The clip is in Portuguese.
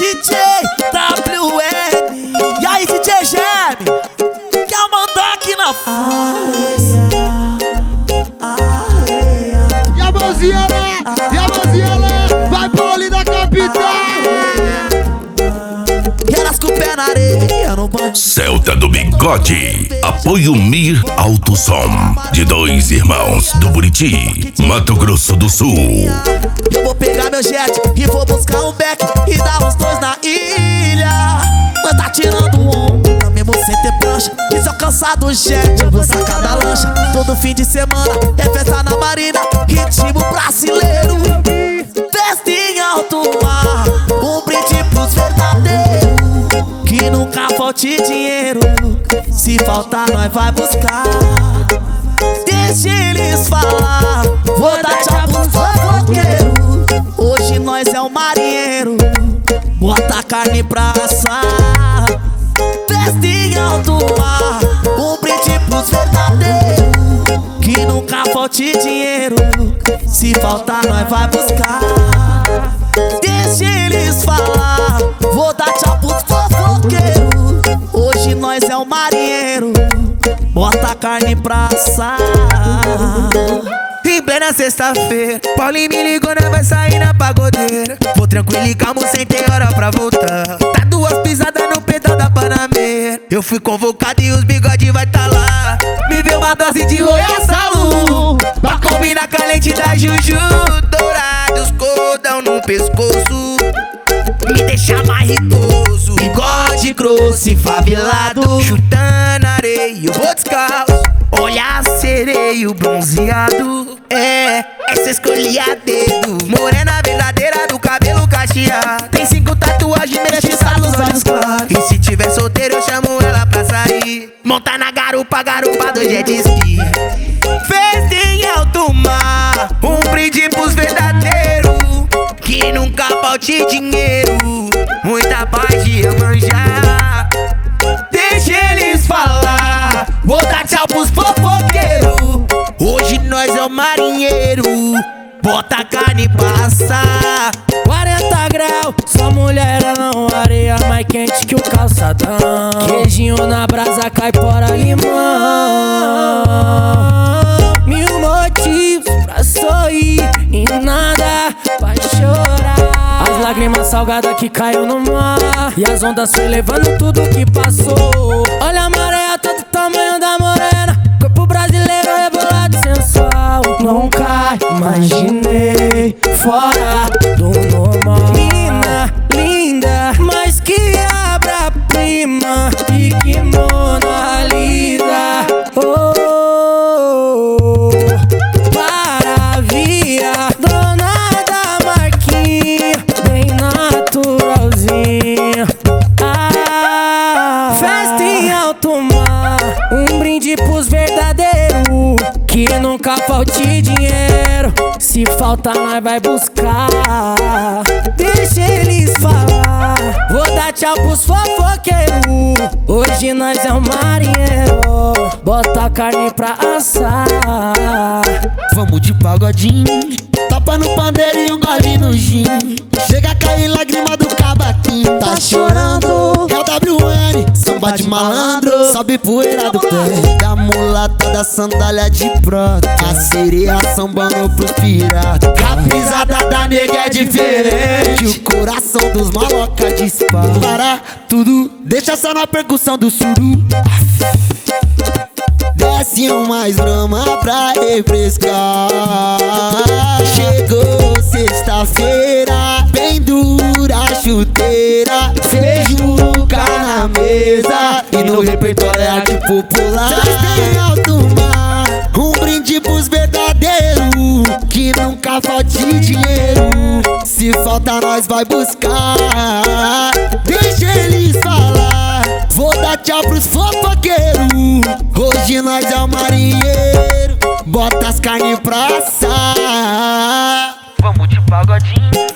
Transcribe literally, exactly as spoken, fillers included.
D J W N. E aí, D J Geme, quer mandar aqui na areia, areia. E a mãozinha lá, e a mãozinha lá, vai pro ali da capital. E elas com o pé na areia no banco. Celta do Bigode, apoio Mir Alto Som, de dois irmãos do Buriti, Mato Grosso do Sul. Eu vou pegar meu jet e vou buscar um beck e dar os dois na ilha. Mas tá tirando um onda, mesmo sem ter prancha. E se eu cansar do jet, eu vou sacar da lancha. Todo fim de semana é festa na marina, ritmo brasileiro. Festa em alto mar, um brinde pros verdadeiros. Que nunca falte dinheiro, se faltar nós vai buscar. Deixa eles falar, vou dar tchau pros fofoqueiros. Hoje nós é o marinheiro, bota a carne pra assar. Festa em alto mar, um brinde pros verdadeiros. Que nunca falte dinheiro, se faltar nós vai buscar. Deixa eles falar, vou dar tchau pros fofoqueiros. Hoje nós é o marinheiro, bota a carne pra assar. Em plena sexta-feira, Paulinho me ligou, nós vai sair na pagodeira. Vou tranquilo e calmo, sem ter hora pra voltar. Tá duas pisadas no pedal da Panameira. Eu fui convocado e os bigode vai tá lá. Me deu uma dose de Royal Salu, pra combinar com a lente da Juju. Dourados, cordão no pescoço, me deixa mais ricoso. Bigode grosso e favelado, chutando areia, eu vou descalço. Olhar sereio bronzeado, é, essa escolhi a dedo. Morena verdadeira do cabelo cacheado. Tem cinco tatuagens, mexe salos, olhos claros. E se tiver solteiro eu chamo ela pra sair. Montar na garupa, garupa do jet ski. Festa em alto mar, um brinde pros verdadeiros. Que nunca falte dinheiro, muita paz de manjar. Deixa eles falar, vou dar tchau pros fofoqueiros. Hoje nós é o marinheiro, bota a carne pra assar. Quarenta graus, só mulherão, areia mais quente que o calçadão. Queijinho na brasa, caipora, limão. Mil motivos pra sorrir e nada pra chorar. As lágrimas salgadas que caiu no mar, e as ondas foi levando tudo que passou. Olha a maré, todo o tamanho da morena, corpo brasileiro rebolado sensual. Nunca imaginei fora do normal. Mina linda, mas que obra-prima, e que Mona Lisa. Oh, oh, oh. Maravilha, dona da marquinha, bem naturalzinha. Ah, festa em alto mar, um brinde pros verdadeiros. Que nunca falte dinheiro, se falta nós vai buscar. Deixa eles falar, vou dar tchau pros fofoqueiros. Hoje nós é o marinheiro, bota a carne pra assar. Vamos de pagodinho, Tapa no pandeiro e um gole no gin. Chega a cair lágrima do cavaquinho. Tá chorando, é o W N, samba de malandro. Sobe poeira do pé da mulata da sandália de prata. A sereia sambando pros piratas. A pisada da nega é diferente, o coração dos maloca dispara. Para tudo, deixa só na percussão do suru. Desce um mais brama pra refrescar. Chegou sexta-feira, bem dura a chuteira. Feijuca na mesa e no repertório é arte popular. Festa em alto mar, um brinde pros verdadeiros. Que nunca falte dinheiro, se falta nós vai buscar. Deixa eles falar, vou dar tchau pros fofoqueiros. Hoje nós é o marinheiro, bota as carnes pra assar. vamos de pagodinho.